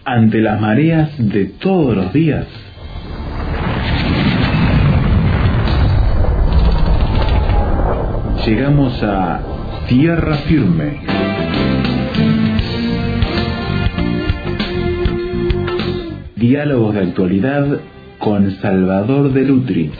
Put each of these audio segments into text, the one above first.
ante las mareas de todos los días. Llegamos a tierra firme. Diálogos de actualidad con Salvador de Lutri.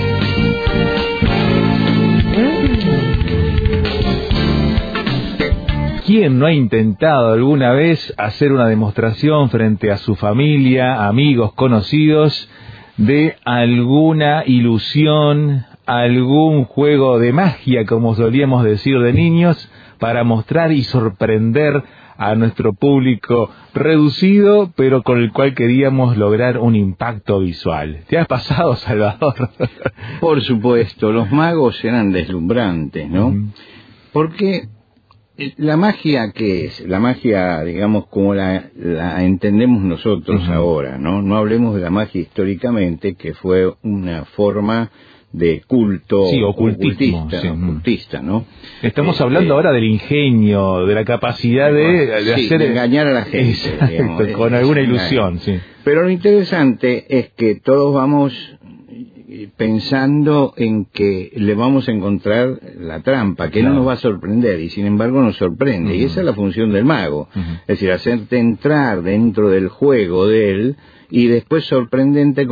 ¿Quién no ha intentado alguna vez hacer una demostración frente a su familia, amigos, conocidos, de alguna ilusión, algún juego de magia, como solíamos decir de niños, para mostrar y sorprender a nuestro público reducido, pero con el cual queríamos lograr un impacto visual? ¿Te ha pasado, Salvador? Por supuesto, los magos eran deslumbrantes, ¿no? Porque la magia, ¿qué es? La magia, digamos, como la entendemos nosotros ahora, ¿no? No hablemos de la magia históricamente, que fue una forma de culto, sí, ocultista, ¿no? Estamos hablando ahora del ingenio, de la capacidad de hacer engañar a la gente, digamos, con alguna ilusión, sí. Pero lo interesante es que todos vamos pensando en que le vamos a encontrar la trampa, que no nos va a sorprender, y sin embargo nos sorprende, y esa es la función del mago, es decir, hacerte entrar dentro del juego de él, y después sorprenderte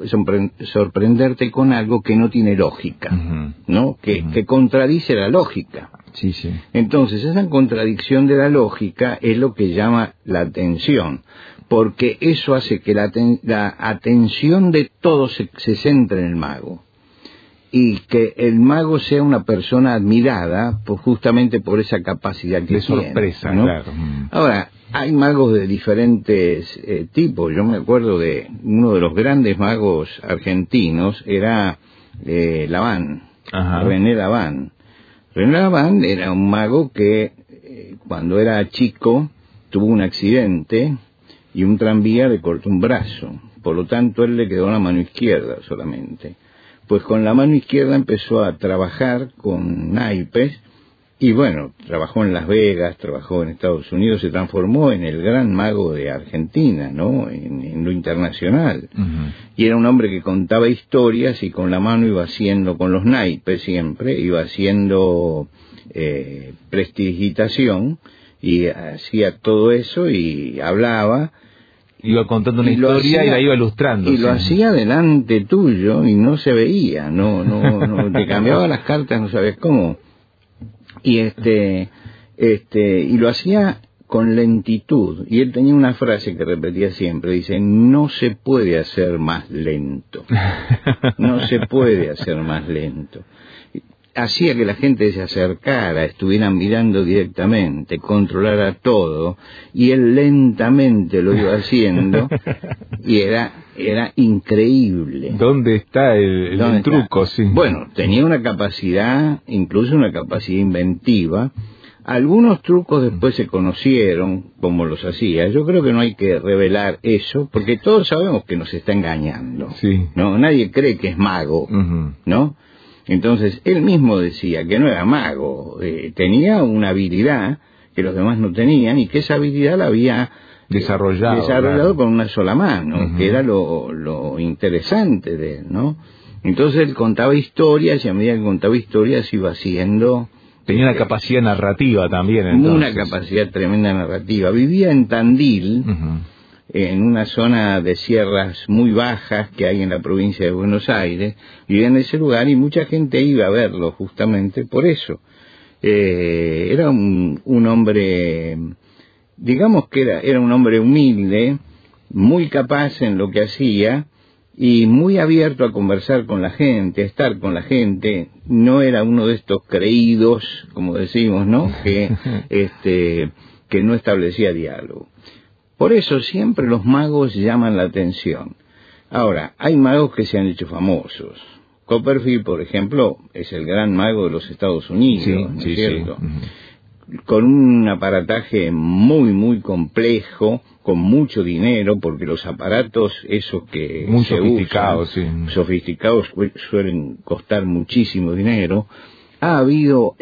con algo que no tiene lógica, ¿no? Que contradice la lógica. Sí, sí. Entonces, esa contradicción de la lógica es lo que llama la atención, porque eso hace que la atención de todos se centre en el mago, y que el mago sea una persona admirada justamente por esa capacidad que de tiene, sorpresa, ¿no? Claro. Ahora, hay magos de diferentes tipos. Yo me acuerdo de uno de los grandes magos argentinos, era Laván, René Laván. René Laván era un mago que cuando era chico tuvo un accidente y un tranvía le cortó un brazo, por lo tanto él le quedó la mano izquierda solamente. Pues con la mano izquierda empezó a trabajar con naipes, y bueno, trabajó en Las Vegas, trabajó en Estados Unidos, se transformó en el gran mago de Argentina, ¿no? En lo internacional. Y era un hombre que contaba historias y con la mano iba haciendo, con los naipes siempre, iba haciendo prestidigitación, y hacía todo eso y hablaba. Iba contando una historia y la iba ilustrando. Y lo hacía delante tuyo y no se veía, no te cambiaba las cartas, no sabes cómo. Y y lo hacía con lentitud, y él tenía una frase que repetía siempre, dice: no se puede hacer más lento. No se puede hacer más lento. Hacía que la gente se acercara, estuvieran mirando directamente, controlara todo, y él lentamente lo iba haciendo, y era increíble. ¿Dónde está el truco? Sí. Bueno, tenía una capacidad, incluso una capacidad inventiva. Algunos trucos después se conocieron, como los hacía. Yo creo que no hay que revelar eso, porque todos sabemos que nos está engañando. Sí. ¿No? Nadie cree que es mago, ¿no? Entonces, él mismo decía que no era mago, tenía una habilidad que los demás no tenían, y que esa habilidad la había desarrollado claro, con una sola mano, que era lo interesante de él, ¿no? Entonces él contaba historias, y a medida que contaba historias iba haciendo... Tenía una capacidad narrativa también, entonces. Una capacidad tremenda narrativa. Vivía en Tandil, en una zona de sierras muy bajas que hay en la provincia de Buenos Aires. Vivía en ese lugar y mucha gente iba a verlo justamente por eso. Era un hombre, digamos que era un hombre humilde, muy capaz en lo que hacía y muy abierto a conversar con la gente, a estar con la gente. No era uno de estos creídos, como decimos, ¿no? Que no establecía diálogo. Por eso siempre los magos llaman la atención. Ahora, hay magos que se han hecho famosos. Copperfield, por ejemplo, es el gran mago de los Estados Unidos, ¿no es cierto? Sí. Con un aparataje muy, muy complejo, con mucho dinero, porque los aparatos esos que muy se sofisticados, usan, sofisticados, suelen costar muchísimo dinero. Ha habido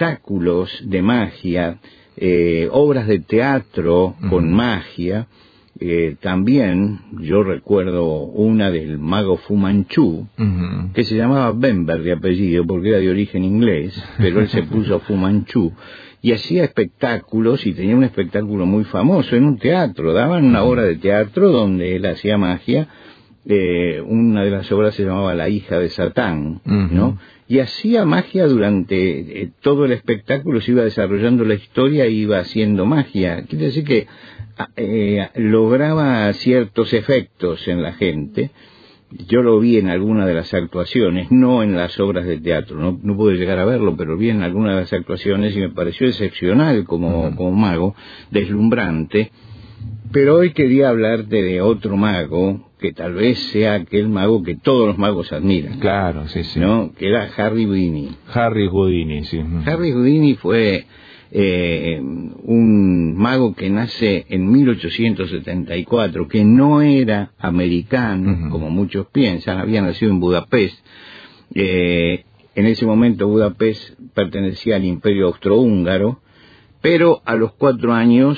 espectáculos de magia, obras de teatro con magia, También yo recuerdo una del mago Fu Manchu, que se llamaba Bember de apellido porque era de origen inglés, pero él se puso Fu Manchu, y hacía espectáculos, y tenía un espectáculo muy famoso en un teatro. Daban una obra de teatro donde él hacía magia. Una de las obras se llamaba La hija de Satán, ¿no? Y hacía magia durante todo el espectáculo, se iba desarrollando la historia y iba haciendo magia. Quiere decir que lograba ciertos efectos en la gente. Yo lo vi en alguna de las actuaciones, no en las obras de teatro, no pude llegar a verlo, pero vi en alguna de las actuaciones y me pareció excepcional como mago, deslumbrante. Pero hoy quería hablarte de otro mago, que tal vez sea aquel mago que todos los magos admiran. Claro, sí, sí. ¿No? Que era Harry Houdini. Harry Houdini, sí. Harry Houdini fue un mago que nace en 1874, que no era americano, como muchos piensan, había nacido en Budapest. En ese momento Budapest pertenecía al Imperio Austrohúngaro, pero a los 4 años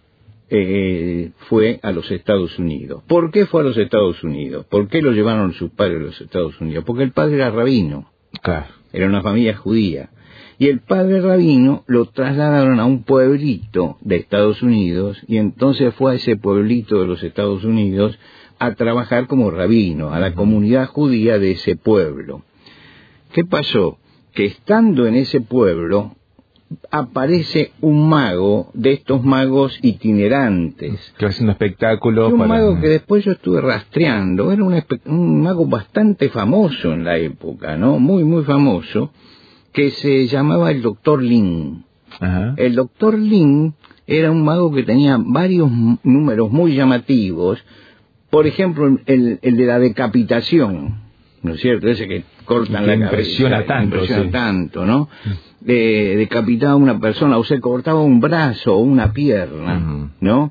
fue a los Estados Unidos. ¿Por qué fue a los Estados Unidos? ¿Por qué lo llevaron sus padres a los Estados Unidos? Porque el padre era rabino. Claro. Era una familia judía. Y el padre rabino lo trasladaron a un pueblito de Estados Unidos, y entonces fue a ese pueblito de los Estados Unidos a trabajar como rabino, a la comunidad judía de ese pueblo. ¿Qué pasó? Que estando en ese pueblo, aparece un mago, de estos magos itinerantes. Que hace un espectáculo. Un mago que después yo estuve rastreando. Era un mago bastante famoso en la época, ¿no? Muy, muy famoso, que se llamaba el Dr. Lin. Ajá. El Dr. Lin era un mago que tenía varios números muy llamativos. Por ejemplo, el de la decapitación, ¿no es cierto? Ese que cortan la cabeza. Impresiona tanto, ¿no? Decapitaba a una persona, o se cortaba un brazo o una pierna, ¿no?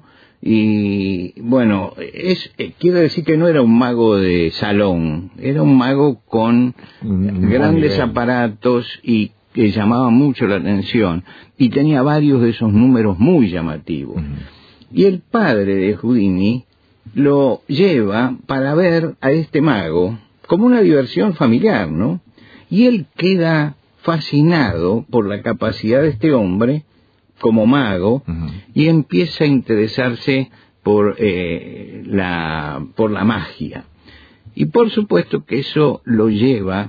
Y bueno, quiero decir que no era un mago de salón, era un mago con grandes aparatos y que llamaba mucho la atención, y tenía varios de esos números muy llamativos. Y el padre de Houdini lo lleva para ver a este mago como una diversión familiar, ¿no? Y él queda fascinado por la capacidad de este hombre como mago, y empieza a interesarse por la magia. Y por supuesto que eso lo lleva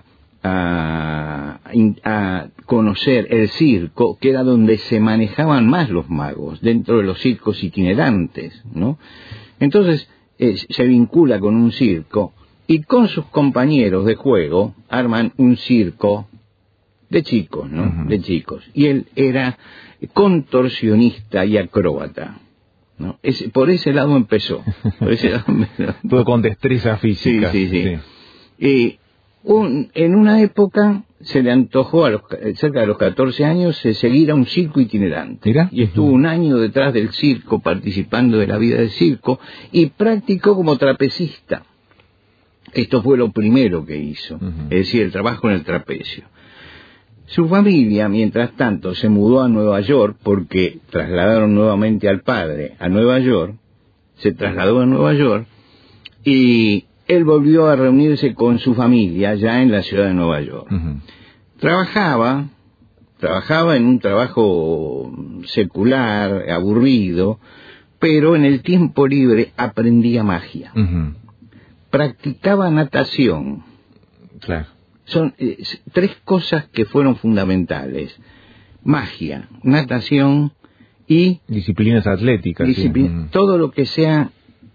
a conocer el circo, que era donde se manejaban más los magos, dentro de los circos itinerantes, ¿no? Entonces se vincula con un circo, y con sus compañeros de juego arman un circo de chicos, ¿no? De chicos. Y él era contorsionista y acróbata, ¿no? Por ese lado empezó. Todo con destreza física. Sí. Y en una época se le antojó, cerca de los 14 años, seguir a un circo itinerante. ¿Mira? Y estuvo un año detrás del circo, participando de la vida del circo, y practicó como trapecista. Esto fue lo primero que hizo, es decir, el trabajo en el trapecio. Su familia, mientras tanto, se mudó a Nueva York, porque trasladaron nuevamente al padre a Nueva York, se trasladó a Nueva York, y él volvió a reunirse con su familia ya en la ciudad de Nueva York. Trabajaba en un trabajo secular, aburrido, pero en el tiempo libre aprendía magia. Practicaba natación. Claro. Son 3 cosas que fueron fundamentales: magia, natación y disciplinas atléticas. Todo lo que sea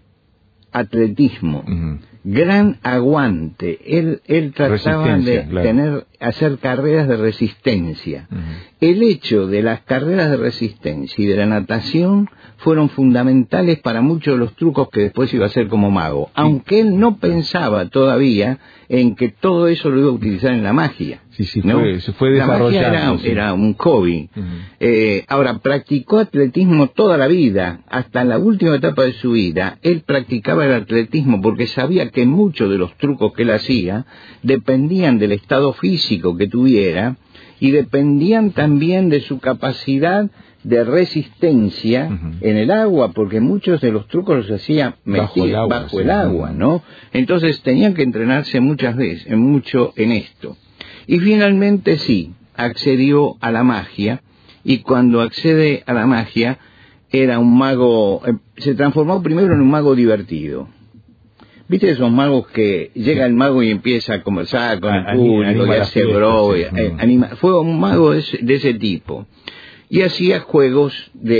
atletismo. Gran aguante. Él trataba de hacer carreras de resistencia. El hecho de las carreras de resistencia y de la natación fueron fundamentales para muchos de los trucos que después iba a hacer como mago, aunque él no pensaba todavía en que todo eso lo iba a utilizar en la magia. ¿no? Se fue desarrollando. La magia era un hobby. Ahora, practicó atletismo toda la vida, hasta la última etapa de su vida. Él practicaba el atletismo porque sabía que muchos de los trucos que él hacía dependían del estado físico que tuviera, y dependían también de su capacidad de resistencia en el agua, porque muchos de los trucos los hacía bajo el agua, ¿no? Entonces tenían que entrenarse muchas veces, mucho en esto. Y finalmente sí, accedió a la magia, y cuando accede a la magia, era un mago, se transformó primero en un mago divertido. ¿Viste esos magos que llega el mago y empieza a conversar con el público, y hace bro, fue un mago de ese tipo. Y hacía juegos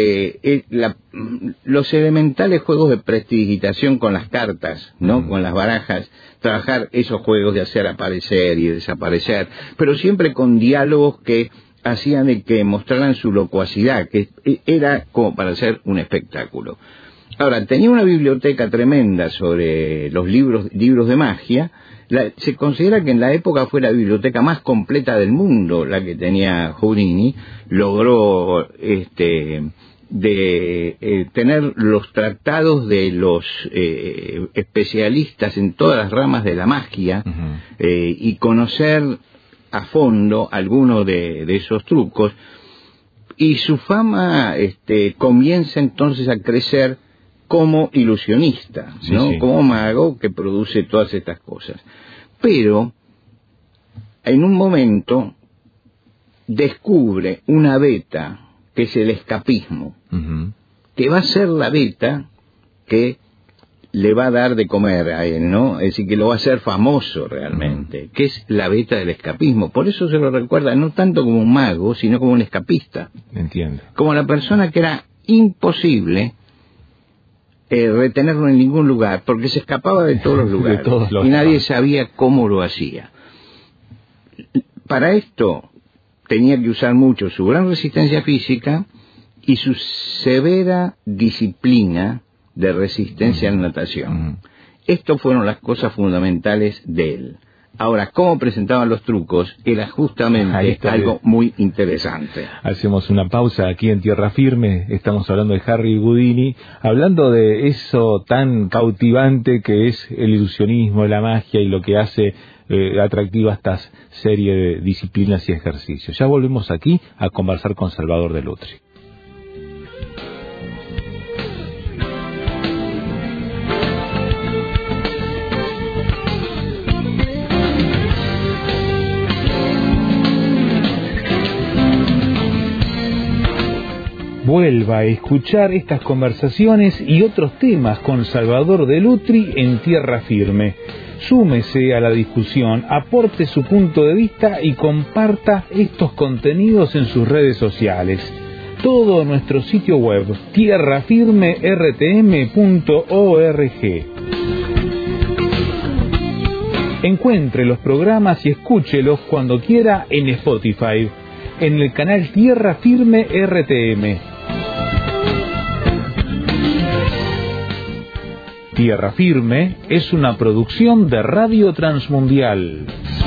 los elementales juegos de prestidigitación con las cartas, ¿no? Con las barajas, trabajar esos juegos de hacer aparecer y desaparecer, pero siempre con diálogos que hacían de que mostraran su locuacidad, que era como para hacer un espectáculo. Ahora, tenía una biblioteca tremenda sobre los libros de magia. Se considera que en la época fue la biblioteca más completa del mundo la que tenía Houdini. Logró tener los tratados de los especialistas en todas las ramas de la magia, y conocer a fondo algunos de esos trucos, y su fama comienza entonces a crecer como ilusionista, ¿no? Sí. Como mago que produce todas estas cosas. Pero en un momento descubre una beta que es el escapismo, que va a ser la beta que le va a dar de comer a él, ¿no? Es decir, que lo va a hacer famoso realmente, que es la beta del escapismo. Por eso se lo recuerda no tanto como un mago, sino como un escapista. Entiendo. Como la persona que era imposible retenerlo en ningún lugar, porque se escapaba de todos los lugares, y nadie sabía cómo lo hacía. Para esto tenía que usar mucho su gran resistencia física y su severa disciplina de resistencia a la natación. Estas fueron las cosas fundamentales de él. Ahora, cómo presentaban los trucos era justamente algo muy interesante. Hacemos una pausa aquí en Tierra Firme. Estamos hablando de Harry Houdini, hablando de eso tan cautivante que es el ilusionismo, la magia y lo que hace atractiva esta serie de disciplinas y ejercicios. Ya volvemos aquí a conversar con Salvador Delutri. Vuelva a escuchar estas conversaciones y otros temas con Salvador Delutri en Tierra Firme. Súmese a la discusión, aporte su punto de vista y comparta estos contenidos en sus redes sociales. Todo en nuestro sitio web, tierrafirmertm.org. Encuentre los programas y escúchelos cuando quiera en Spotify, en el canal Tierra Firme RTM. Tierra Firme es una producción de Radio Transmundial.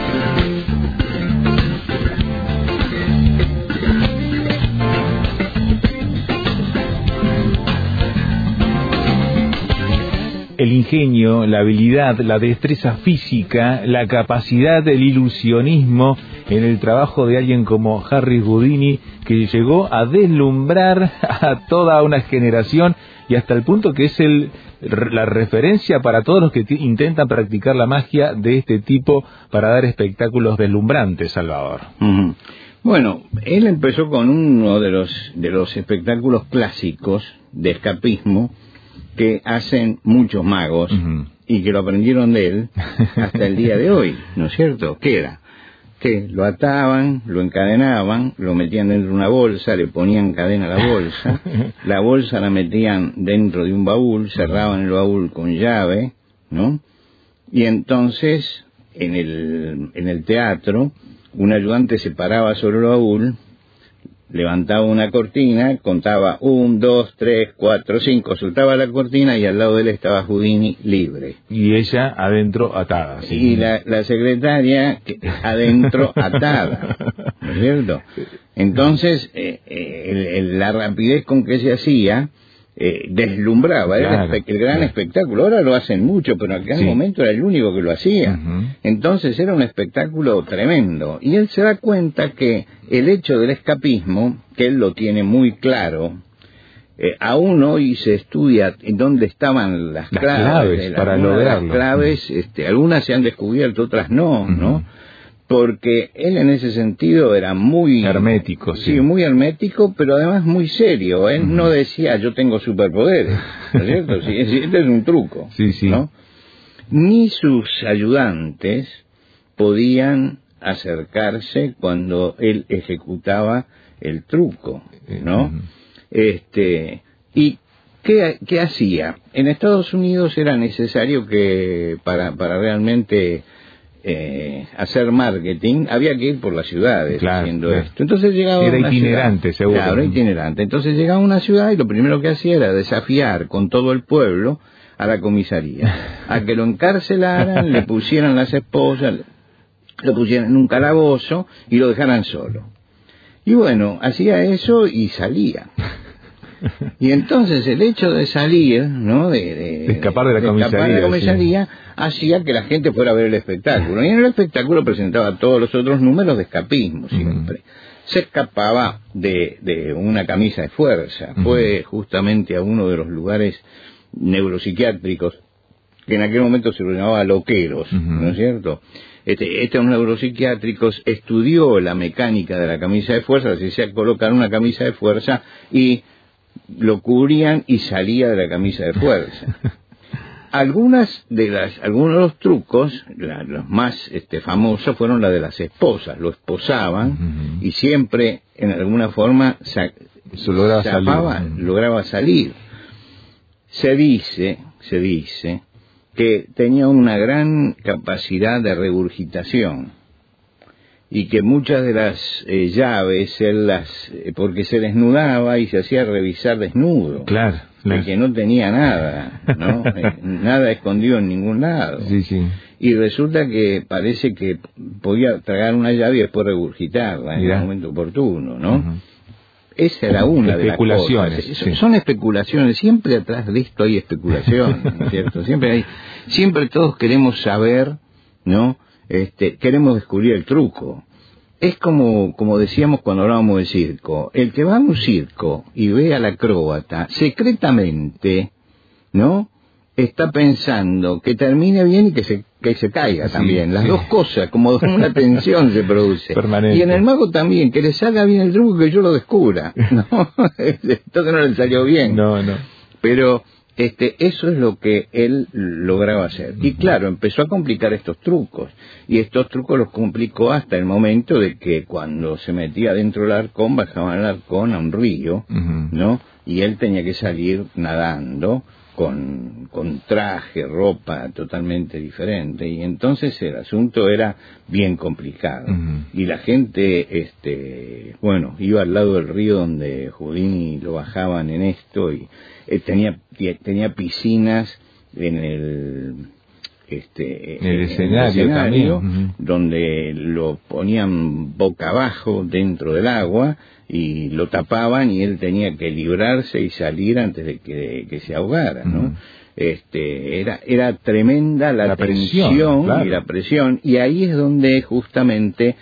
El ingenio, la habilidad, la destreza física, la capacidad del ilusionismo en el trabajo de alguien como Harry Houdini, que llegó a deslumbrar a toda una generación y hasta el punto que es la referencia para todos los que intentan practicar la magia de este tipo para dar espectáculos deslumbrantes, Salvador. Bueno, él empezó con uno de los espectáculos clásicos de escapismo que hacen muchos magos y que lo aprendieron de él hasta el día de hoy, ¿no es cierto? ¿Qué era? Que lo ataban, lo encadenaban, lo metían dentro de una bolsa, le ponían cadena a la bolsa la metían dentro de un baúl, cerraban el baúl con llave, ¿no? Y entonces, en el teatro, un ayudante se paraba sobre el baúl, levantaba una cortina, contaba 1, 2, 3, 4, 5, soltaba la cortina y al lado de él estaba Houdini libre. Y ella adentro atada. ¿Sí? Y la secretaria adentro atada, ¿no es cierto? Entonces, la rapidez con que se hacía deslumbraba, claro, era el gran espectáculo. Ahora lo hacen mucho, pero en aquel momento era el único que lo hacía. Entonces era un espectáculo tremendo. Y él se da cuenta que el hecho del escapismo, que él lo tiene muy claro, aún hoy se estudia dónde estaban las claves para lograrlo. Las claves, algunas se han descubierto, otras no, ¿no? Porque él en ese sentido era muy hermético, sí, muy hermético, pero además muy serio. Él no decía yo tengo superpoderes, ¿no es cierto? Sí, este es un truco, ¿no? Ni sus ayudantes podían acercarse cuando él ejecutaba el truco, ¿no? ¿Y qué hacía? En Estados Unidos era necesario que para realmente hacer marketing había que ir por las ciudades haciendo esto. Entonces llegaba era itinerante, ciudad, seguro. Claro, era itinerante. Entonces llegaba a una ciudad y lo primero que hacía era desafiar con todo el pueblo a la comisaría, a que lo encarcelaran, le pusieran las esposas, lo pusieran en un calabozo y lo dejaran solo. Y bueno, hacía eso y salía. Y entonces el hecho de salir, ¿no? De escapar de la comisaría, hacía que la gente fuera a ver el espectáculo. Y en el espectáculo presentaba todos los otros números de escapismo siempre. Se escapaba de una camisa de fuerza. Fue justamente a uno de los lugares neuropsiquiátricos que en aquel momento se lo llamaba loqueros, ¿no es cierto? Estos neuropsiquiátricos estudió la mecánica de la camisa de fuerza, se hacía colocar una camisa de fuerza y lo cubrían y salía de la camisa de fuerza. Algunos de los trucos, los más famosos, fueron la de las esposas. Lo esposaban y siempre, en alguna forma, lograba salir. Se dice que tenía una gran capacidad de regurgitación y que muchas de las llaves él porque se desnudaba y se hacía revisar desnudo, claro. Que no tenía nada, ¿no? Nada escondido en ningún lado. Y resulta que parece que podía tragar una llave y después regurgitarla en el momento oportuno, ¿no? Esa era una de las cosas. Son especulaciones, siempre atrás de esto hay especulación, ¿no es cierto? Siempre todos queremos saber, ¿no? Queremos descubrir el truco. Es como decíamos cuando hablábamos de circo. El que va a un circo y ve al acróbata, secretamente, ¿no? Está pensando que termine bien y que se caiga también. Las dos cosas, como una tensión se produce. Permanente. Y en el mago también, que le salga bien el truco, que yo lo descubra, ¿no? Entonces no le salió bien. No. Pero eso es lo que él lograba hacer. Y claro, empezó a complicar estos trucos. Y estos trucos los complicó hasta el momento de que cuando se metía dentro del arcón, bajaban el arcón a un río, ¿no? Y él tenía que salir nadando con traje, ropa totalmente diferente. Y entonces el asunto era bien complicado. Y la gente, iba al lado del río donde Houdini lo bajaban en esto y tenía piscinas en el escenario también, donde lo ponían boca abajo dentro del agua y lo tapaban y él tenía que librarse y salir antes de que se ahogara, ¿no? Era tremenda la tensión, claro. Y la presión, y ahí es donde justamente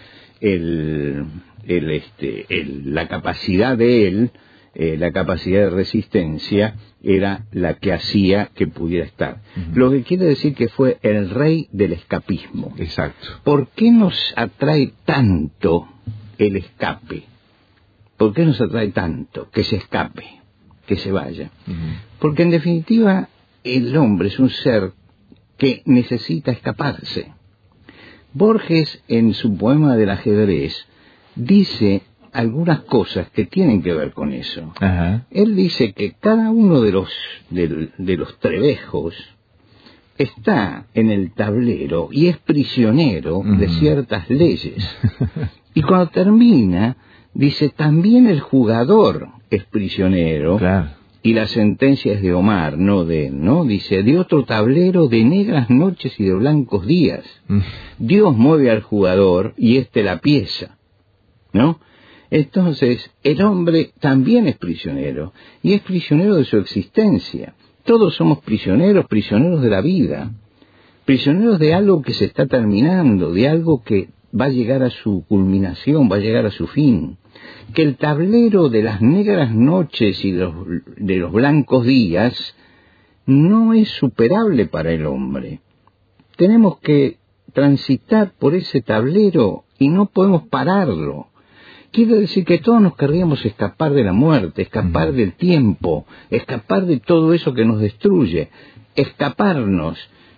la capacidad de él, la capacidad de resistencia era la que hacía que pudiera estar. Lo que quiere decir que fue el rey del escapismo. Exacto. ¿Por qué nos atrae tanto el escape? ¿Por qué nos atrae tanto que se escape, que se vaya? Porque en definitiva el hombre es un ser que necesita escaparse. Borges, en su poema del ajedrez, dice algunas cosas que tienen que ver con eso. Él dice que cada uno de los trebejos está en el tablero y es prisionero de ciertas leyes. Y cuando termina, dice, también el jugador es prisionero, claro. Y la sentencia es de Omar, no de él, ¿no? Dice, de otro tablero de negras noches y de blancos días. Dios mueve al jugador y la pieza, ¿no? Entonces, el hombre también es prisionero, y es prisionero de su existencia. Todos somos prisioneros, prisioneros de la vida, prisioneros de algo que se está terminando, de algo que va a llegar a su culminación, va a llegar a su fin. Que el tablero de las negras noches y de los blancos días no es superable para el hombre. Tenemos que transitar por ese tablero y no podemos pararlo. Quiere decir que todos nos querríamos escapar de la muerte, escapar del tiempo, escapar de todo eso que nos destruye, escaparnos.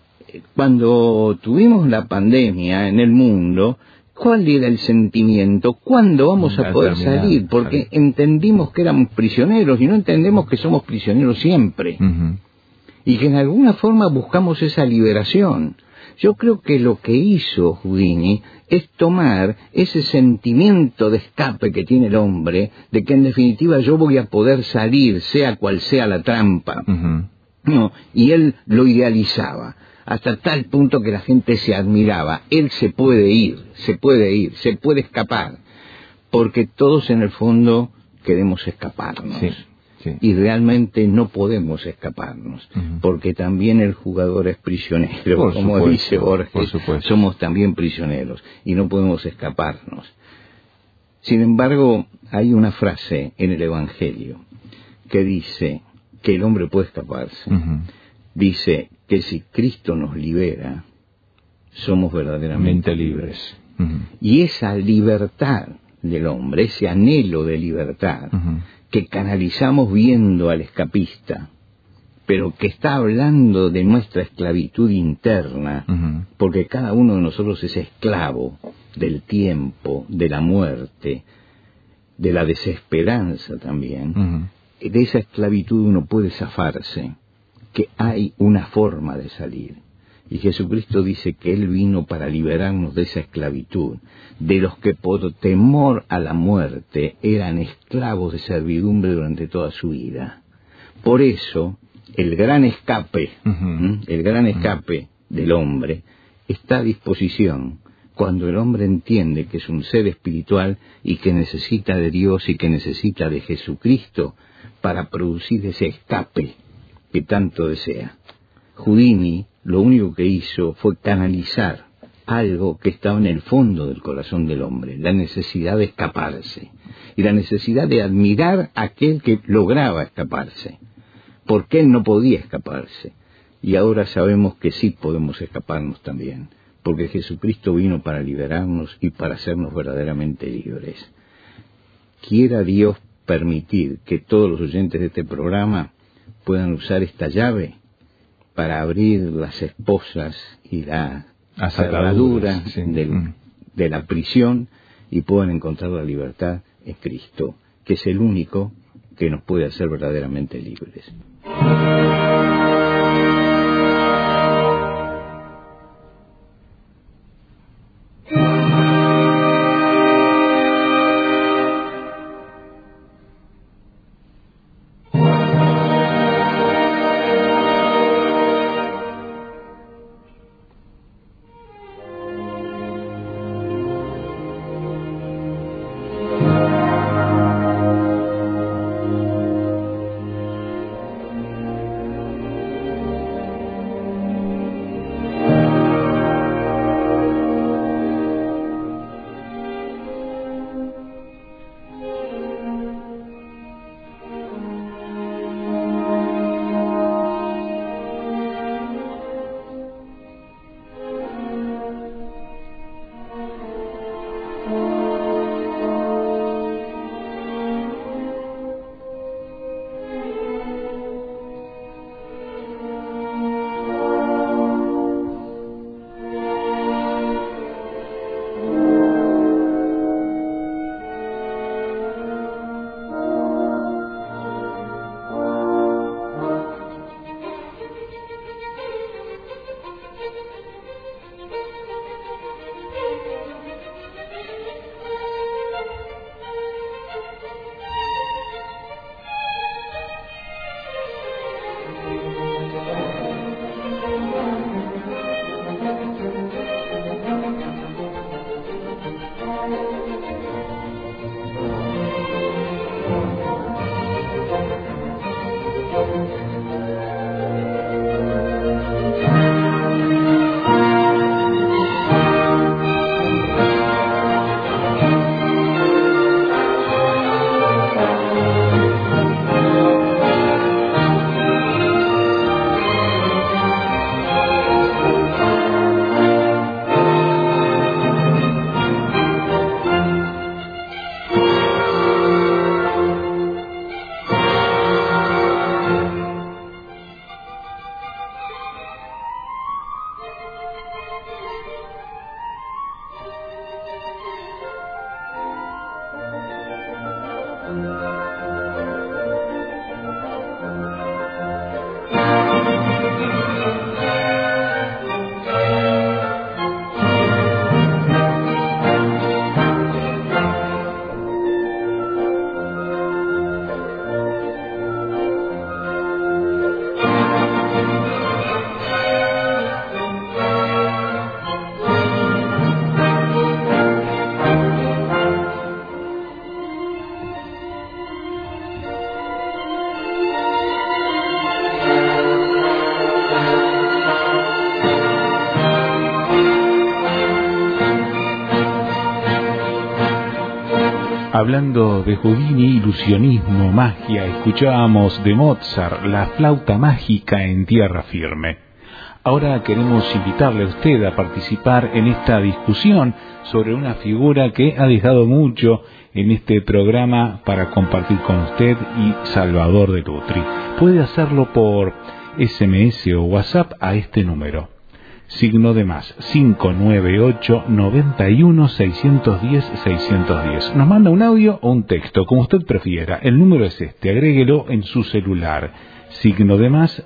Cuando tuvimos la pandemia en el mundo, ¿cuál era el sentimiento? ¿Cuándo vamos a poder salir? Porque entendimos que éramos prisioneros y no entendemos que somos prisioneros siempre. Y que en alguna forma buscamos esa liberación. Yo creo que lo que hizo Houdini es tomar ese sentimiento de escape que tiene el hombre, de que en definitiva yo voy a poder salir, sea cual sea la trampa. No, y él lo idealizaba, hasta tal punto que la gente se admiraba. Él se puede ir, se puede escapar, porque todos en el fondo queremos escaparnos. Sí. Y realmente no podemos escaparnos, porque también el jugador es prisionero, como dice Borges, somos también prisioneros, y no podemos escaparnos. Sin embargo, hay una frase en el Evangelio que dice que el hombre puede escaparse. Dice que si Cristo nos libera, somos verdaderamente libres. Y esa libertad del hombre, ese anhelo de libertad, que canalizamos viendo al escapista, pero que está hablando de nuestra esclavitud interna, porque cada uno de nosotros es esclavo del tiempo, de la muerte, de la desesperanza también. De esa esclavitud uno puede zafarse, que hay una forma de salir. Y Jesucristo dice que Él vino para liberarnos de esa esclavitud, de los que por temor a la muerte eran esclavos de servidumbre durante toda su vida. Por eso, el gran escape del hombre está a disposición cuando el hombre entiende que es un ser espiritual y que necesita de Dios y que necesita de Jesucristo para producir ese escape que tanto desea. Houdini lo único que hizo fue canalizar algo que estaba en el fondo del corazón del hombre, la necesidad de escaparse, y la necesidad de admirar a aquel que lograba escaparse, porque él no podía escaparse. Y ahora sabemos que sí podemos escaparnos también, porque Jesucristo vino para liberarnos y para hacernos verdaderamente libres. Quiera Dios permitir que todos los oyentes de este programa puedan usar esta llave para abrir las esposas y la cerradura de la prisión y puedan encontrar la libertad en Cristo, que es el único que nos puede hacer verdaderamente libres. Hablando de Houdini, ilusionismo, magia, escuchábamos de Mozart la flauta mágica en tierra firme. Ahora queremos invitarle a usted a participar en esta discusión sobre una figura que ha dejado mucho en este programa para compartir con usted y Salvador de Lutri. Puede hacerlo por SMS o WhatsApp a este número. Signo de más, 598-91-610-610. Nos manda un audio o un texto, como usted prefiera. El número es este, agréguelo en su celular. Signo de más,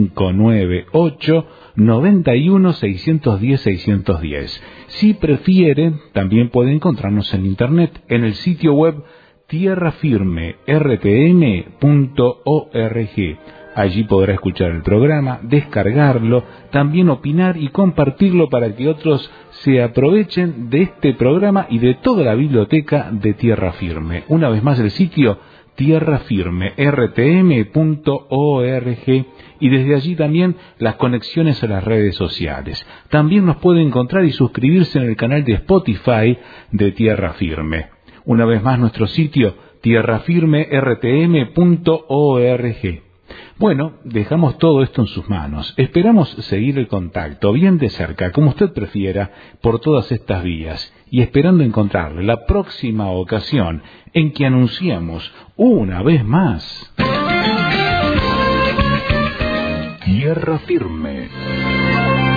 598-91-610-610. Si prefiere, también puede encontrarnos en internet, en el sitio web tierrafirmertm.org. Allí podrá escuchar el programa, descargarlo, también opinar y compartirlo para que otros se aprovechen de este programa y de toda la biblioteca de Tierra Firme. Una vez más el sitio tierrafirmertm.org y desde allí también las conexiones a las redes sociales. También nos puede encontrar y suscribirse en el canal de Spotify de Tierra Firme. Una vez más nuestro sitio tierrafirmertm.org. Bueno, dejamos todo esto en sus manos. Esperamos seguir el contacto bien de cerca, como usted prefiera, por todas estas vías, y esperando encontrarle la próxima ocasión en que anunciamos una vez más Tierra Firme.